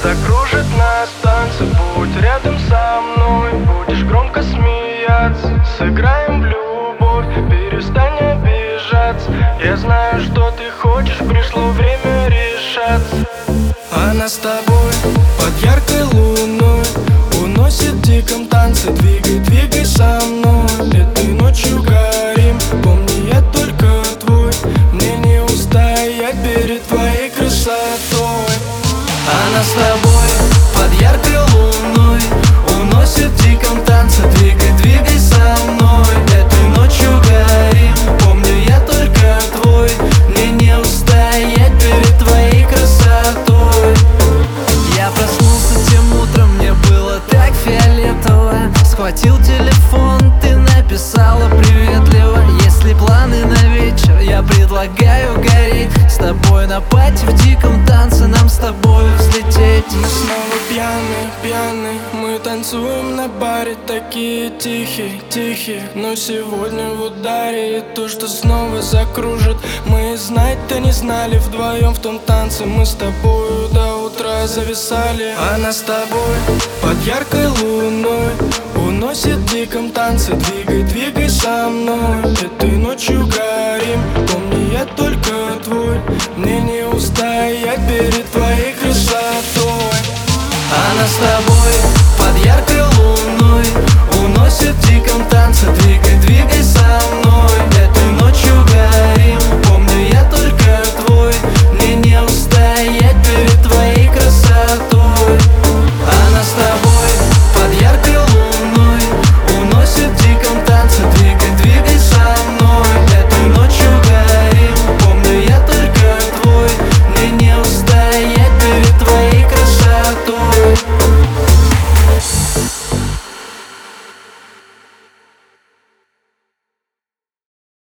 закружит нас танцы. Будь рядом со мной, будешь громко смеяться. Сыграем в любовь, перестань обижаться. Я знаю, что ты хочешь, пришло время решаться. Она с тобой под яркой луной уносит в диком танце. Двигай, двигай со мной, этой ночью горим. Помни, я только твой, мне не устоять перед твоей красотой. Она с тобой под яркой луной уносит в диком танце. Двигай, двигай со мной, этой ночью горим. Помню, я только твой, мне не устоять перед твоей красотой. Я проснулся тем утром, мне было так фиолетово. Схватил телефон, ты написала приветливо. Если планы на вечер, я предлагаю гореть. С тобой на пати в диком танце, нам с тобой взлететь. Мы снова пьяные, пьяные, мы танцуем на баре. Такие тихие, тихие, но сегодня в ударе. И то, что снова закружит, мы знать-то не знали. Вдвоем в том танце мы с тобою до утра зависали. Она с тобой под яркой луной уносит в диком танце. Двигай, двигай со мной, этой ночью горим. Помни, я только твой, мне не устоять перед твоей красотой. Она с тобой